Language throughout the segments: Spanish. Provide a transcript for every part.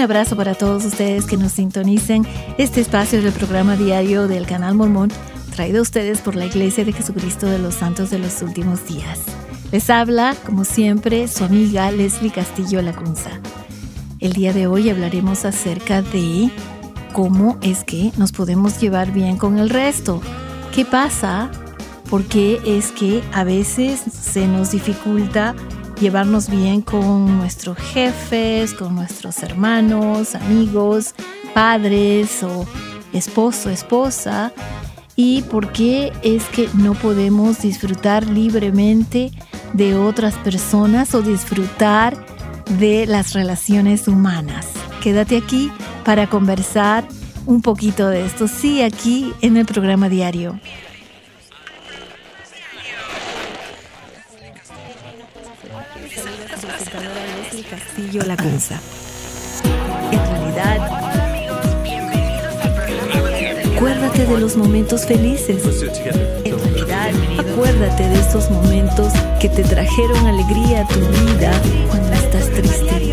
abrazo para todos ustedes que nos sintonicen. Este espacio del programa diario del Canal Mormón, traído a ustedes por la Iglesia de Jesucristo de los Santos de los Últimos Días. Les habla, como siempre, su amiga Leslie Castillo Lacunza. El día de hoy hablaremos acerca de cómo es que nos podemos llevar bien con el resto. ¿Qué pasa? ¿Por qué es que a veces se nos dificulta llevarnos bien con nuestros jefes, con nuestros hermanos, amigos, padres o esposo, esposa? ¿Y por qué es que no podemos disfrutar libremente de otras personas o disfrutar de las relaciones humanas? Quédate aquí para conversar un poquito de esto, sí, aquí en el programa diario. Castillo Lacunza. En realidad, acuérdate de los momentos felices. En realidad, acuérdate de esos momentos que te trajeron alegría a tu vida cuando estás triste.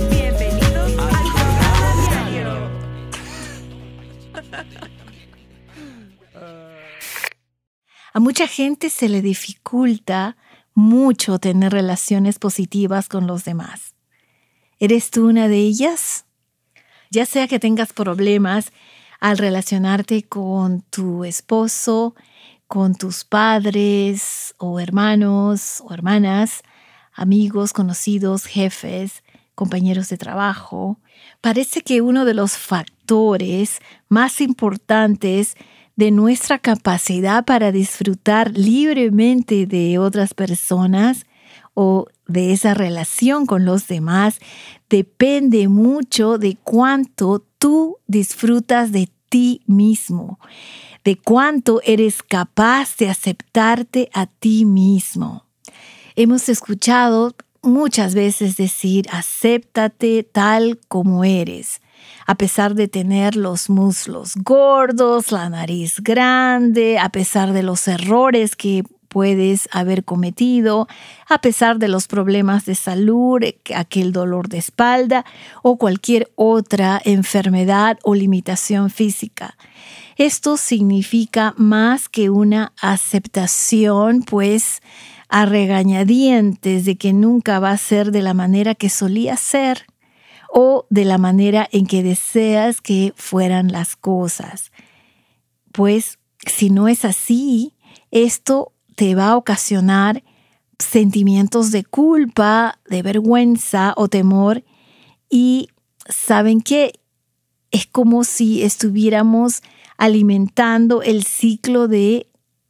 A mucha gente se le dificulta mucho tener relaciones positivas con los demás. ¿Eres tú una de ellas? Ya sea que tengas problemas al relacionarte con tu esposo, con tus padres o hermanos o hermanas, amigos, conocidos, jefes, compañeros de trabajo, parece que uno de los factores más importantes de nuestra capacidad para disfrutar libremente de otras personas o de esa relación con los demás depende mucho de cuánto tú disfrutas de ti mismo, de cuánto eres capaz de aceptarte a ti mismo. Hemos escuchado muchas veces decir, acéptate tal como eres. A pesar de tener los muslos gordos, la nariz grande, a pesar de los errores que puedes haber cometido, a pesar de los problemas de salud, aquel dolor de espalda o cualquier otra enfermedad o limitación física. Esto significa más que una aceptación, pues, a regañadientes de que nunca va a ser de la manera que solía ser o de la manera en que deseas que fueran las cosas. Pues, si no es así, esto te va a ocasionar sentimientos de culpa, de vergüenza o temor. Y ¿saben qué? Es como si estuviéramos alimentando el ciclo de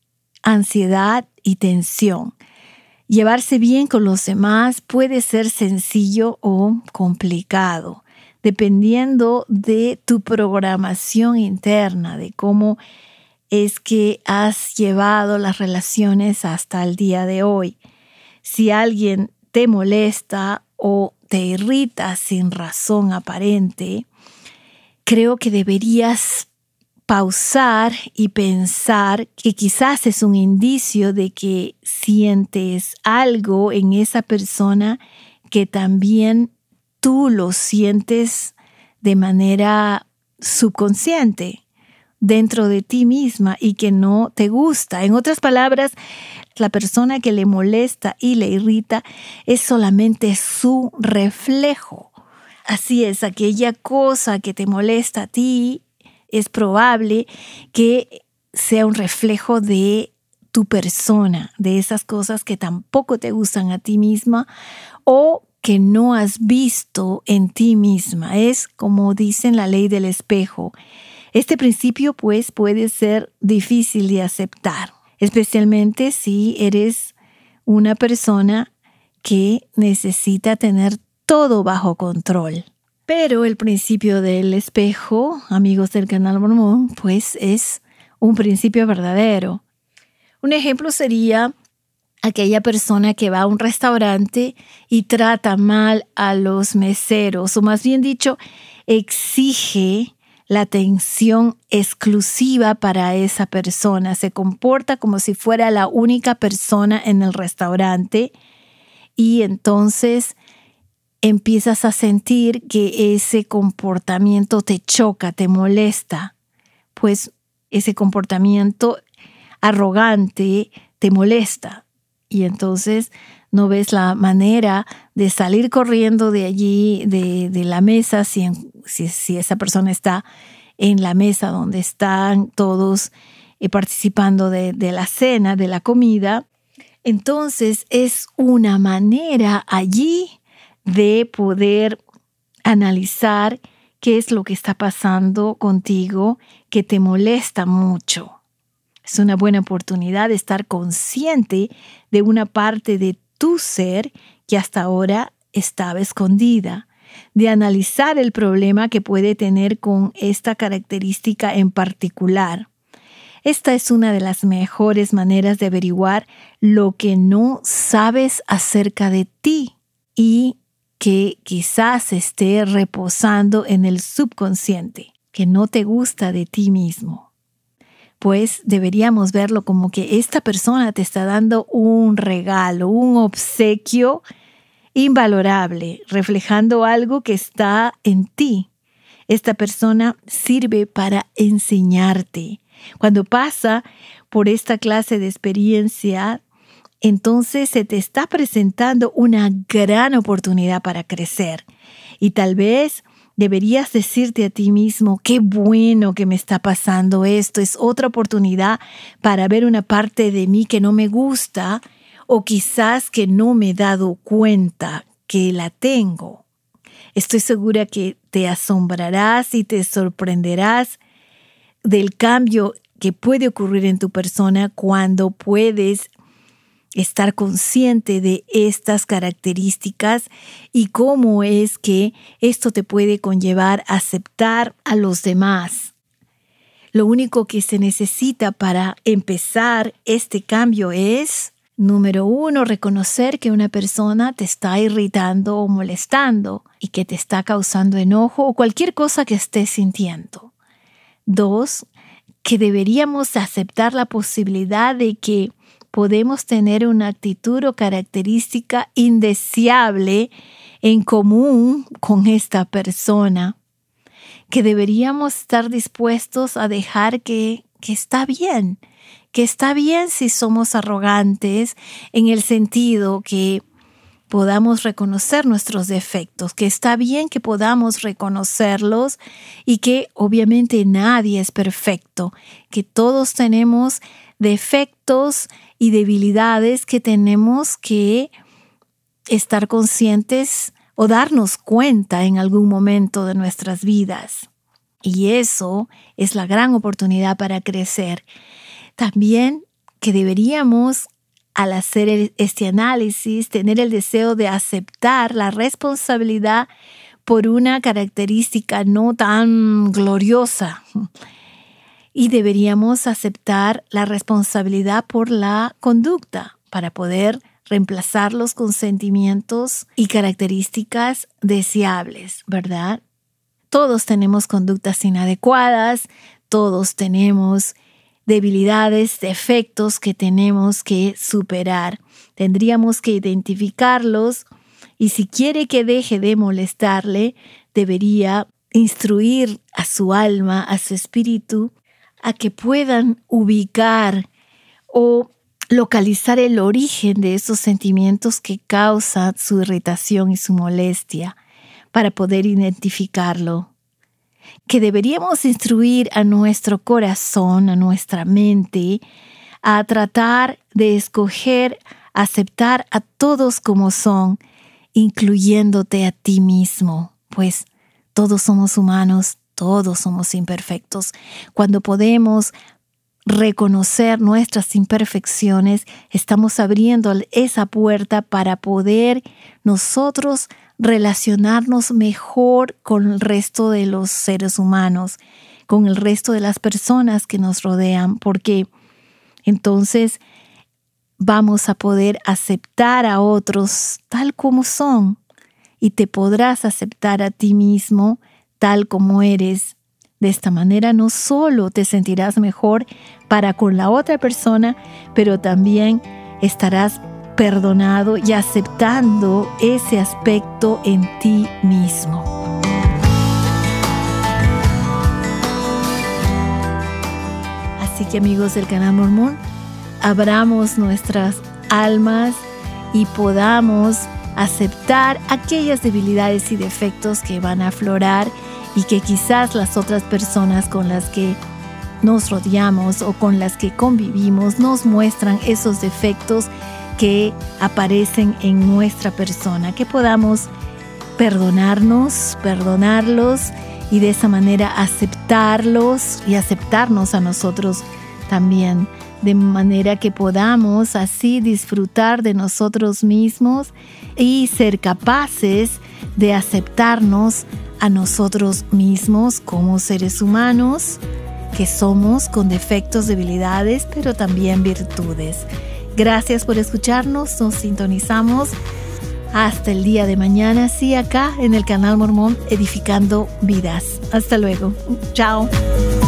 ansiedad y tensión. Llevarse bien con los demás puede ser sencillo o complicado, dependiendo de tu programación interna, de cómo es que has llevado las relaciones hasta el día de hoy. Si alguien te molesta o te irrita sin razón aparente, creo que deberías pausar y pensar que quizás es un indicio de que sientes algo en esa persona que también tú lo sientes de manera subconsciente dentro de ti misma y que no te gusta. En otras palabras, la persona que le molesta y le irrita es solamente su reflejo. Así es, aquella cosa que te molesta a ti es probable que sea un reflejo de tu persona, de esas cosas que tampoco te gustan a ti misma o que no has visto en ti misma. Es como dicen la ley del espejo. Este principio, pues, puede ser difícil de aceptar, especialmente si eres una persona que necesita tener todo bajo control. Pero el principio del espejo, amigos del Canal Mormón, pues es un principio verdadero. Un ejemplo sería aquella persona que va a un restaurante y trata mal a los meseros, o más bien dicho, exige la atención exclusiva para esa persona. Se comporta como si fuera la única persona en el restaurante y entonces empiezas a sentir que ese comportamiento te choca, te molesta, pues ese comportamiento arrogante te molesta. Y entonces no ves la manera de salir corriendo de allí, de la mesa, si esa persona está en la mesa donde están todos participando de la cena, de la comida. Entonces es una manera allí de poder analizar qué es lo que está pasando contigo que te molesta mucho. Es una buena oportunidad de estar consciente de una parte de tu ser que hasta ahora estaba escondida, de analizar el problema que puede tener con esta característica en particular. Esta es una de las mejores maneras de averiguar lo que no sabes acerca de ti y que quizás esté reposando en el subconsciente, que no te gusta de ti mismo. Pues deberíamos verlo como que esta persona te está dando un regalo, un obsequio invalorable, reflejando algo que está en ti. Esta persona sirve para enseñarte. Cuando pasa por esta clase de experiencia, entonces se te está presentando una gran oportunidad para crecer. Y tal vez deberías decirte a ti mismo, qué bueno que me está pasando esto. Es otra oportunidad para ver una parte de mí que no me gusta o quizás que no me he dado cuenta que la tengo. Estoy segura que te asombrarás y te sorprenderás del cambio que puede ocurrir en tu persona cuando puedes estar consciente de estas características y cómo es que esto te puede conllevar a aceptar a los demás. Lo único que se necesita para empezar este cambio es, número 1, reconocer que una persona te está irritando o molestando y que te está causando enojo o cualquier cosa que estés sintiendo. 2, que deberíamos aceptar la posibilidad de que podemos tener una actitud o característica indeseable en común con esta persona, que deberíamos estar dispuestos a dejar que está bien si somos arrogantes en el sentido que podamos reconocer nuestros defectos, que está bien que podamos reconocerlos y que obviamente nadie es perfecto, que todos tenemos defectos y debilidades que tenemos que estar conscientes o darnos cuenta en algún momento de nuestras vidas. Y eso es la gran oportunidad para crecer. También que deberíamos, al hacer este análisis, tener el deseo de aceptar la responsabilidad por una característica no tan gloriosa. Y deberíamos aceptar la responsabilidad por la conducta para poder reemplazarlos con sentimientos y características deseables, ¿verdad? Todos tenemos conductas inadecuadas, todos tenemos debilidades, defectos que tenemos que superar. Tendríamos que identificarlos y si quiere que deje de molestarle, debería instruir a su alma, a su espíritu, a que puedan ubicar o localizar el origen de esos sentimientos que causan su irritación y su molestia para poder identificarlo. Que deberíamos instruir a nuestro corazón, a nuestra mente, a tratar de escoger, aceptar a todos como son, incluyéndote a ti mismo, pues todos somos humanos, todos somos imperfectos. Cuando podemos reconocer nuestras imperfecciones, estamos abriendo esa puerta para poder nosotros relacionarnos mejor con el resto de los seres humanos, con el resto de las personas que nos rodean, porque entonces vamos a poder aceptar a otros tal como son y te podrás aceptar a ti mismo tal como eres. De esta manera no solo te sentirás mejor para con la otra persona, pero también estarás perdonado y aceptando ese aspecto en ti mismo. Así que, amigos del Canal Mormón, abramos nuestras almas y podamos aceptar aquellas debilidades y defectos que van a aflorar y que quizás las otras personas con las que nos rodeamos o con las que convivimos nos muestran esos defectos que aparecen en nuestra persona, que podamos perdonarlos y de esa manera aceptarlos y aceptarnos a nosotros también, de manera que podamos así disfrutar de nosotros mismos y ser capaces de aceptarnos a nosotros mismos como seres humanos que somos, con defectos, debilidades, pero también virtudes. Gracias por escucharnos, nos sintonizamos hasta el día de mañana, sí, acá en el Canal Mormón, edificando vidas. Hasta luego. Chao.